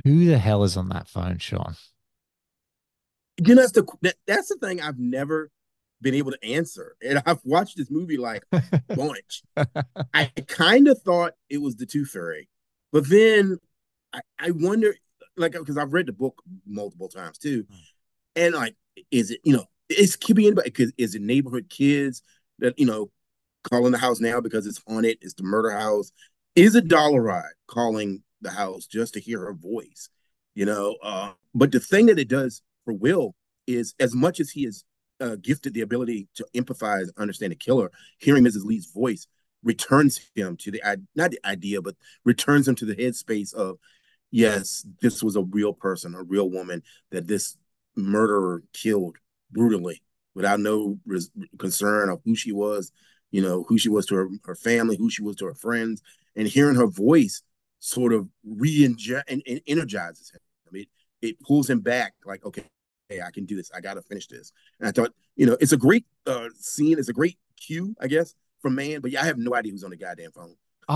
Who the hell is on that phone, Sean? You know, that's the thing I've never been able to answer. And I've watched this movie like bunch. I kind of thought it was the Tooth Fairy, but then I wonder, like, because I've read the book multiple times too, and like, is it, it's could be anybody? Is it neighborhood kids that calling the house now because it's haunted? It's the murder house. Is it Dollar Ride calling the house just to hear her voice? But the thing that it does for Will is, as much as he is gifted the ability to empathize and understand the killer, hearing Mrs. Lee's voice returns him to not the idea, but returns him to the headspace of, yes, this was a real person, a real woman that this murderer killed brutally without no concern of who she was, who she was to her family, who she was to her friends, and hearing her voice sort of re-inject and energizes him. I mean, it pulls him back like, okay, hey, I can do this. I got to finish this. And I thought, it's a great scene. It's a great cue, I guess, from Man, but yeah, I have no idea who's on the goddamn phone.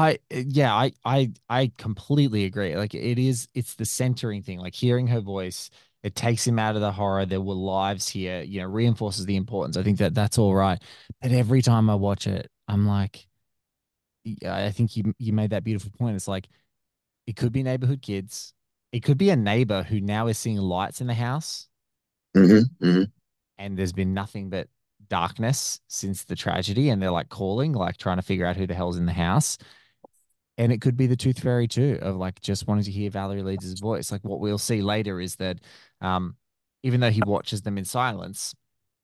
I completely agree. Like it's the centering thing, like hearing her voice, it takes him out of the horror. There were lives here, reinforces the importance. I think that's all right. But every time I watch it, I'm like, I think you made that beautiful point. It's like, it could be neighborhood kids. It could be a neighbor who now is seeing lights in the house. And there's been nothing but darkness since the tragedy. And they're like calling, like trying to figure out who the hell's in the house. And it could be the Tooth Fairy too, of like just wanting to hear Valerie Leeds' voice. Like what we'll see later is that even though he watches them in silence,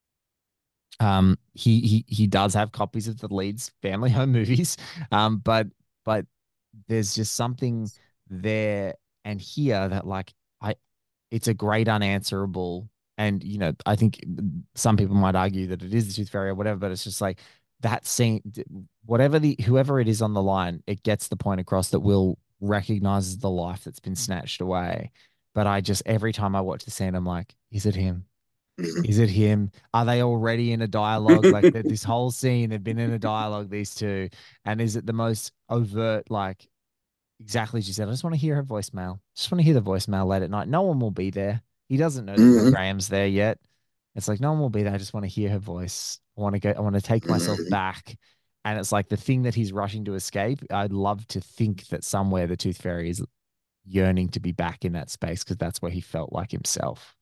he does have copies of the Leeds family home movies. But there's just something there and here that like it's a great unanswerable. And I think some people might argue that it is the Tooth Fairy or whatever, but it's just like that scene, whoever it is on the line, it gets the point across that Will recognizes the life that's been snatched away. But every time I watch the scene, I'm like, is it him? Is it him? Are they already in a dialogue? Like this whole scene, they've been in a dialogue, these two. And is it the most overt, like exactly as you said, I just want to hear her voicemail. Just want to hear the voicemail late at night. No one will be there. He doesn't know that Graham's there yet. It's like, no one will be there. I just want to hear her voice. I want to take myself back. And it's like the thing that he's rushing to escape. I'd love to think that somewhere the Tooth Fairy is yearning to be back in that space because that's where he felt like himself.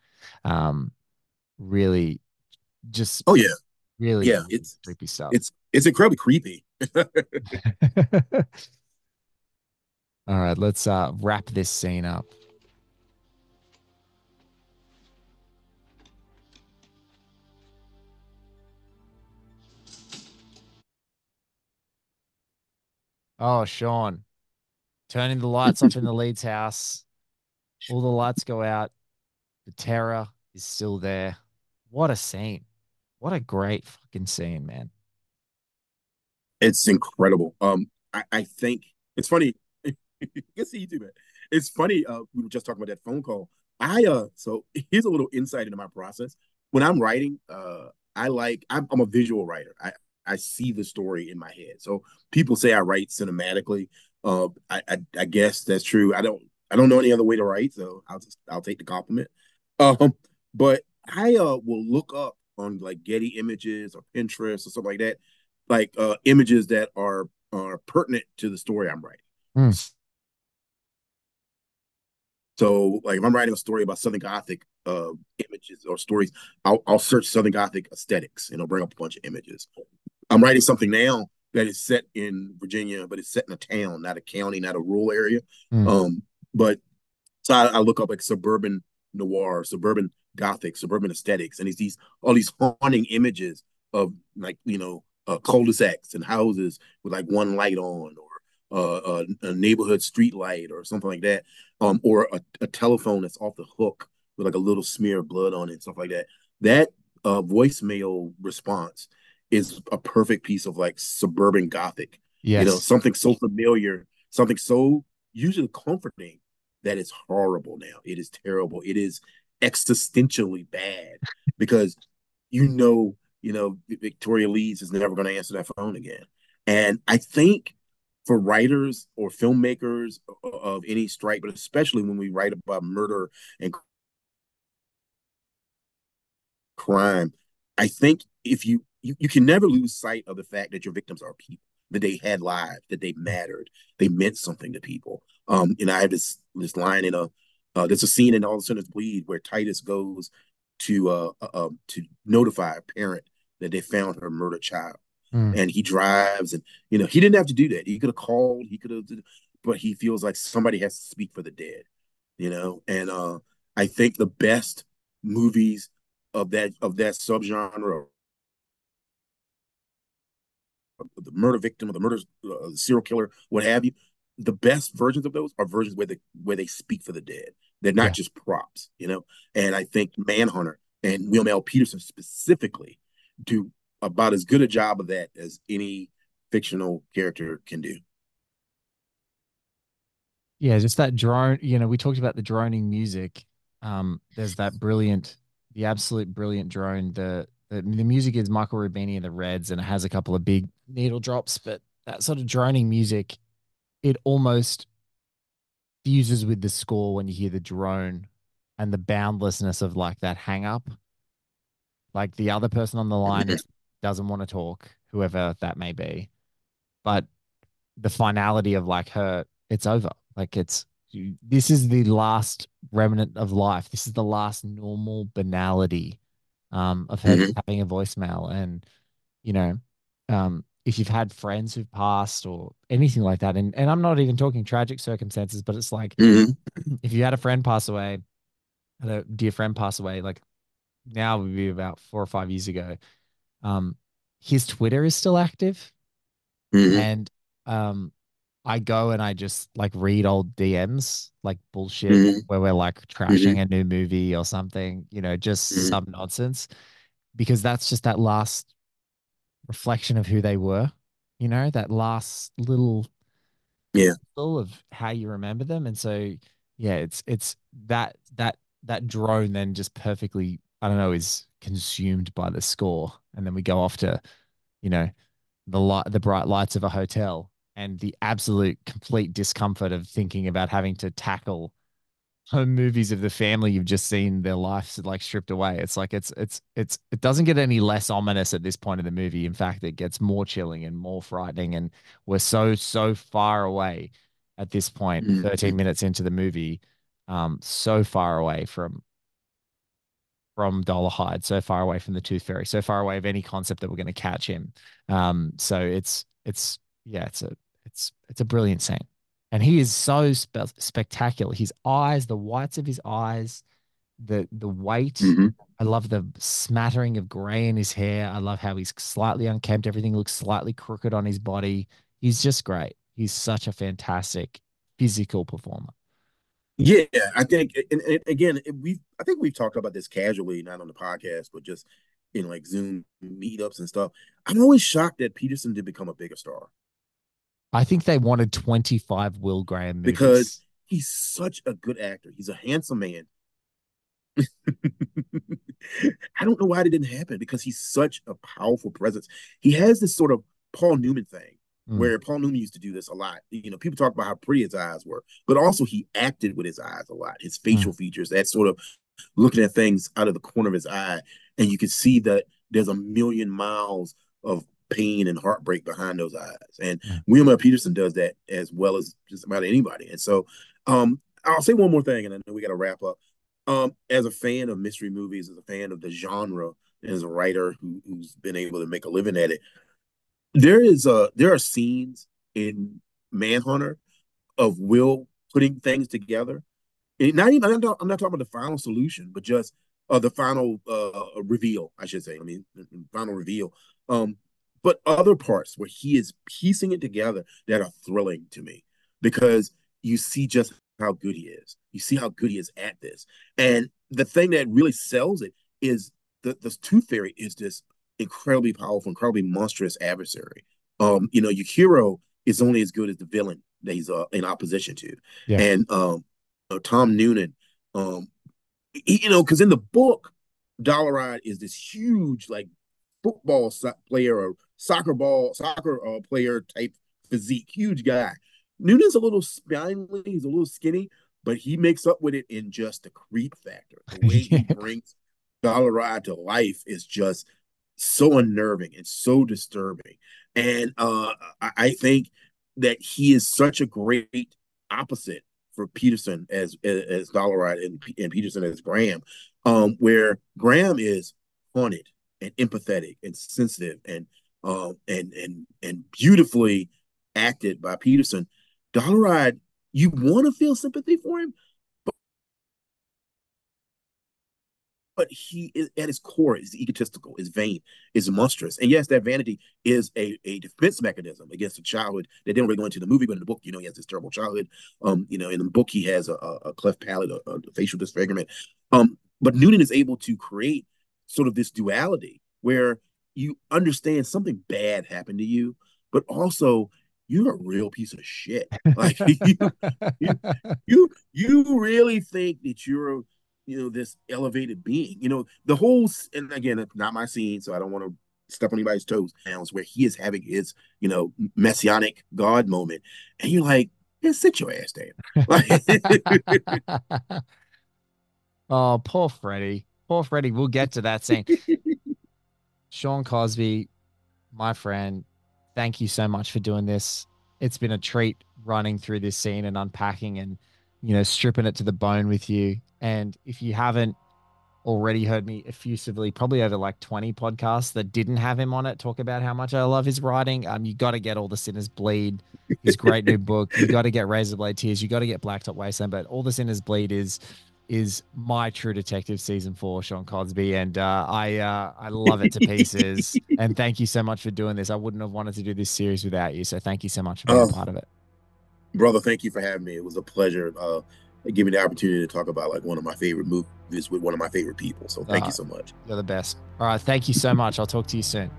Really just, oh yeah. Really, yeah, it's creepy stuff. It's incredibly creepy. All right, let's wrap this scene up. Oh, Sean, turning the lights off in the Leeds house. All the lights go out. The terror is still there. What a scene. What a great fucking scene, man. It's incredible. I think it's funny. Good see you too, man. It's funny. We were just talking about that phone call. So here's a little insight into my process. When I'm writing, I'm a visual writer. I see the story in my head. So people say I write cinematically. I guess that's true. I don't know any other way to write, so I'll take the compliment. But I will look up on like Getty Images or Pinterest or something like that, like images that are pertinent to the story I'm writing. So, like, if I'm writing a story about Southern Gothic images or stories, I'll search Southern Gothic aesthetics and I'll bring up a bunch of images. I'm writing something now that is set in Virginia, but it's set in a town, not a county, not a rural area. But so I look up like suburban noir, suburban Gothic, suburban aesthetics, and it's all these haunting images of like cul-de-sacs and houses with like one light on, or a neighborhood street light or something like that, or a telephone that's off the hook with like a little smear of blood on it, stuff like that. That voicemail response is a perfect piece of like suburban Gothic. Yes. Something so familiar, something so usually comforting that is horrible now. It is terrible. It is existentially bad because Victoria Leeds is never going to answer that phone again. And I think for writers or filmmakers of any stripe, but especially when we write about murder and crime, I think if you can never lose sight of the fact that your victims are people, that they had lives, that they mattered, they meant something to people. I have this line in a there's a scene in All the Sinners Bleed where Titus goes to notify a parent that they found her murdered child, and he drives, and he didn't have to do that. He could have called, he could have, but he feels like somebody has to speak for the dead, and I think the best movies of that subgenre, the murder victim or the murder serial killer, what have you, the best versions of those are versions where they speak for the dead. They're not Yeah. just props, And I think Manhunter and William L. Peterson specifically do about as good a job of that as any fictional character can do. Yeah, just that drone, we talked about the droning music. There's the absolute brilliant drone. The music is Michael Rubini and the Reds, and it has a couple of big needle drops, but that sort of droning music, it almost fuses with the score when you hear the drone and the boundlessness of like that hang up. Like the other person on the line doesn't want to talk, whoever that may be. But the finality of like it's over. Like this is the last remnant of life. This is the last normal banality of her just having a voicemail. And, if you've had friends who've passed or anything like that, and I'm not even talking tragic circumstances, but it's like if you had a friend pass away, had a dear friend pass away, like now would be about 4 or 5 years ago. His Twitter is still active. And I go and I just like read old DMs, like bullshit, where we're like trashing a new movie or something, just some nonsense, because that's just that last reflection of who they were, that last little of how you remember them. And so, yeah, it's that drone then just perfectly, I don't know, is consumed by the score. And then we go off to, the bright lights of a hotel and the absolute complete discomfort of thinking about having to tackle home movies of the family you've just seen their lives like stripped away. It's like it doesn't get any less ominous at this point in the movie. In fact, it gets more chilling and more frightening. And we're so far away at this point, 13 minutes into the movie, so far away from Dolarhyde, so far away from the Tooth Fairy, so far away of any concept that we're going to catch him. So it's a brilliant scene, and he is so spectacular. His eyes, the whites of his eyes, the weight. I love the smattering of gray in his hair. I love how he's slightly unkempt. Everything looks slightly crooked on his body. He's just great. He's such a fantastic physical performer. Yeah, I think, and again, I think we've talked about this casually, not on the podcast, but just in like Zoom meetups and stuff. I'm always shocked that Peterson did become a bigger star. I think they wanted 25 Will Graham movies. Because he's such a good actor. He's a handsome man. I don't know why it didn't happen, because he's such a powerful presence. He has this sort of Paul Newman thing, where Paul Newman used to do this a lot. People talk about how pretty his eyes were, but also he acted with his eyes a lot. His facial features, that sort of looking at things out of the corner of his eye, and you can see that there's a million miles of pain and heartbreak behind those eyes. And William L. Peterson does that as well as just about anybody. And so I'll say one more thing, and I know we got to wrap up. As a fan of mystery movies, as a fan of the genre, and as a writer who's been able to make a living at it, there are scenes in Manhunter of Will putting things together. I'm not talking about the final solution, but just the final reveal, I should say. I mean, final reveal. But other parts where he is piecing it together that are thrilling to me, because you see just how good he is. You see how good he is at this. And the thing that really sells it is the Tooth Fairy is this incredibly powerful, incredibly monstrous adversary. Your hero is only as good as the villain that he's in opposition to. Yeah. And Tom Noonan, because in the book, Dolarhyde is this huge like football player or soccer player type physique, huge guy. Noonan's a little spindly, he's a little skinny, but he makes up with it in just the creep factor. The way he brings Dollar Rod to life is just so unnerving and so disturbing. And I think that he is such a great opposite for Peterson as Dollar Rod and Peterson as Graham, where Graham is haunted and empathetic and sensitive and beautifully acted by Peterson. Dollar Rod, you want to feel sympathy for him, but he is at his core is egotistical, is vain, is monstrous. And yes, that vanity is a defense mechanism against a childhood that they don't really go into the movie, but in the book, he has this terrible childhood. In the book, he has a cleft palate, a facial disfigurement. But Noonan is able to create sort of this duality where you understand something bad happened to you, but also you're a real piece of shit. Like you really think that you're this elevated being. The whole, and again, it's not my scene, so I don't want to step on anybody's toes. Where he is having his messianic God moment, and you're like, yeah, sit your ass down. Oh, poor Freddie. Poor Freddie. We'll get to that scene. Sean Cosby, my friend, thank you so much for doing this. It's been a treat running through this scene and unpacking and, stripping it to the bone with you. And if you haven't already heard me effusively, probably over like 20 podcasts that didn't have him on it, talk about how much I love his writing. You got to get All the Sinners Bleed, his great new book. You got to get Razorblade Tears. You got to get Blacktop Wasteland. But All the Sinners Bleed is my True Detective season 4, Sean Cosby, and I love it to pieces. And thank you so much for doing this. I wouldn't have wanted to do this series without you. So thank you so much for being a part of it, brother. Thank you for having me. It was a pleasure. Give me the opportunity to talk about like one of my favorite movies with one of my favorite people. So thank you so much. You're the best. All right, thank you so much. I'll talk to you soon.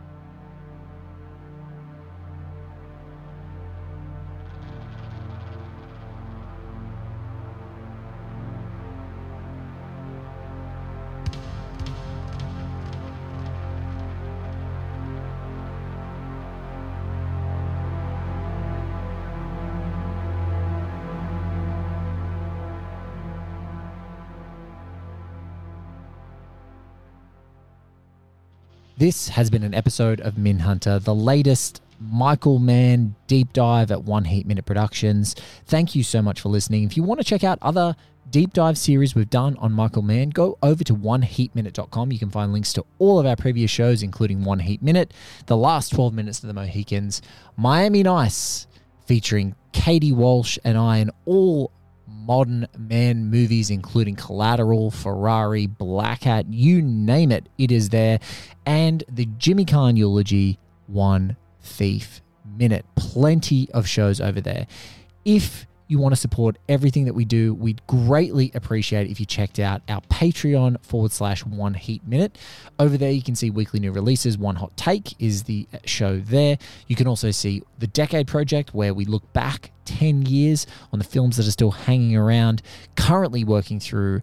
This has been an episode of Minhunter, the latest Michael Mann deep dive at One Heat Minute Productions. Thank you so much for listening. If you want to check out other deep dive series we've done on Michael Mann, go over to oneheatminute.com. You can find links to all of our previous shows, including One Heat Minute, The Last 12 Minutes of the Mohicans, Miami Nice, featuring Katie Walsh and I, and all modern man movies, including Collateral, Ferrari, Black Hat, you name it, it is there. And the Jimmy Kahn eulogy, One Thief Minute. Plenty of shows over there. If you want to support everything that we do, we'd greatly appreciate it if you checked out our Patreon /One Heat Minute. Over there, you can see weekly new releases. One Hot Take is the show there. You can also see the Decade Project, where we look back 10 years on the films that are still hanging around, currently working through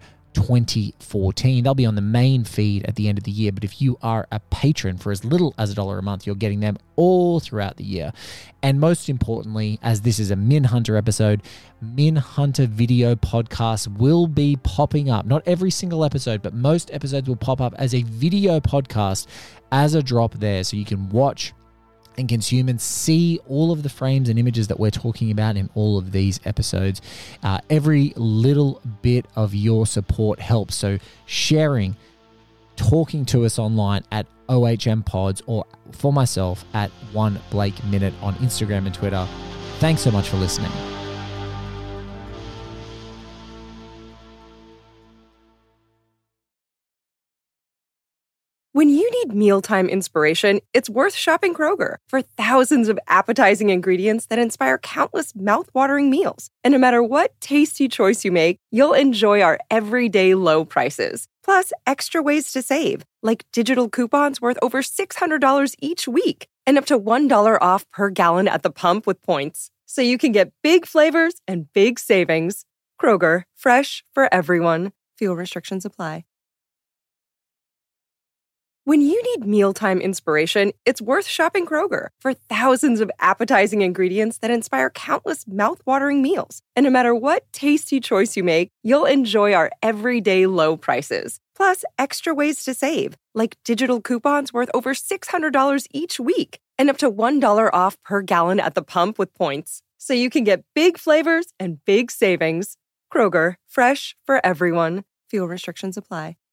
2014. They'll be on the main feed at the end of the year, but if you are a patron for as little as $1 a month, you're getting them all throughout the year. And most importantly, as this is a Minhunter episode, Minhunter video podcasts will be popping up. Not every single episode, but most episodes will pop up as a video podcast as a drop there, so you can watch and consume and see all of the frames and images that we're talking about in all of these episodes. Every little bit of your support helps. So sharing, talking to us online at OHM Pods, or for myself at One Blake Minute on Instagram and Twitter. Thanks so much for listening. When you need mealtime inspiration, it's worth shopping Kroger for thousands of appetizing ingredients that inspire countless mouth-watering meals. And no matter what tasty choice you make, you'll enjoy our everyday low prices. Plus, extra ways to save, like digital coupons worth over $600 each week and up to $1 off per gallon at the pump with points. So you can get big flavors and big savings. Kroger, fresh for everyone. Fuel restrictions apply. When you need mealtime inspiration, it's worth shopping Kroger for thousands of appetizing ingredients that inspire countless mouth-watering meals. And no matter what tasty choice you make, you'll enjoy our everyday low prices. Plus, extra ways to save, like digital coupons worth over $600 each week and up to $1 off per gallon at the pump with points. So you can get big flavors and big savings. Kroger, fresh for everyone. Fuel restrictions apply.